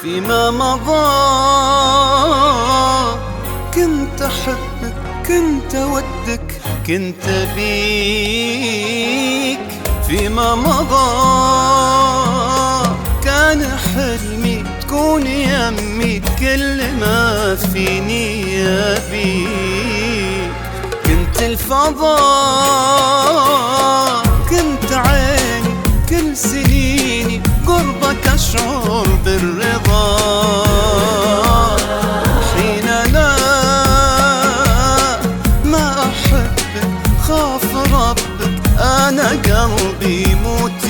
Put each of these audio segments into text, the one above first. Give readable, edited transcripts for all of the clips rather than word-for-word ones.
فيما مضى كنت أحبك، كنت أودك، كنت أبيك. فيما مضى كان حلمي تكون يمي، كل ما فيني أبيك. كنت الفضاء، كنت عيني، كل سنيني قربك أشعر بالرضا. حين لا ما أحبك خاف ربك، أنا قلبي يموت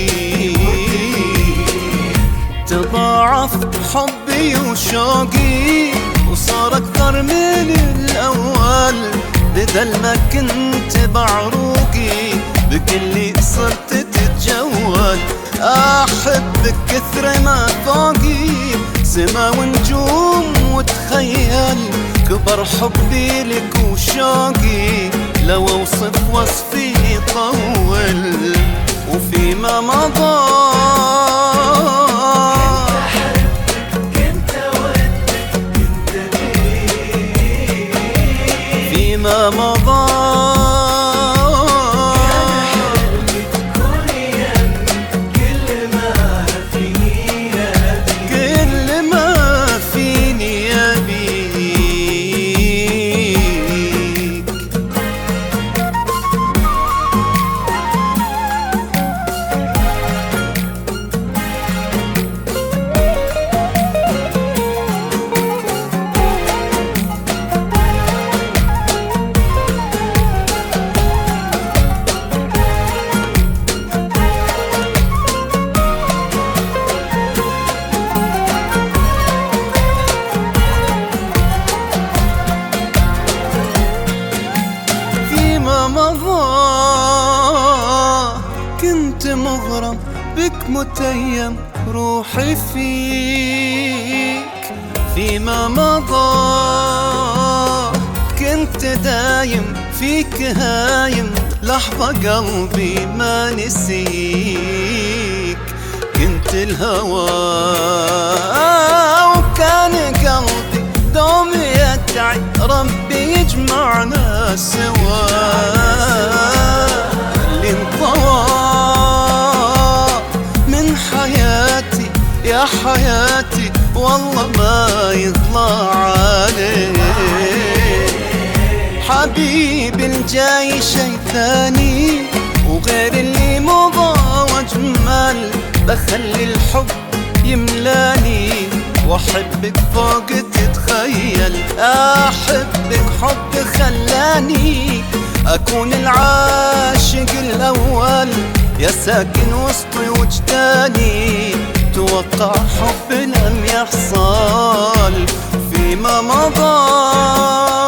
فيك. تضاعف حبي وشوقي وصار أكثر من الأول، بدل ما كنت بعروقي بكلي صرت تتجول. أحبك كثر ما فوقي سما ونجوم، وتخيل كبر حبي لك وشوقي، لو أوصف وصفي يطول. وفيما مضى فيما مضى كنت مغرم بك متيم روحي فيك. فيما مضى كنت دايم فيك هايم، لحظة قلبي ما نسيك. كنت الهوى وكان قلبي دوم يدعي، ربي يجمعنا سوا. اللي انطوى من حياتي يا حياتي والله ما يطلع عليه. حبيبي الجاي شي ثاني وغير اللي مضى واجمل، بخلي الحب يملاني واحبك فوق تتخيل. احبك حب خلاني اكون العاشق الاول، يا ساكن وسطي وجداني، توقع حب لم يحصل. فيما مضى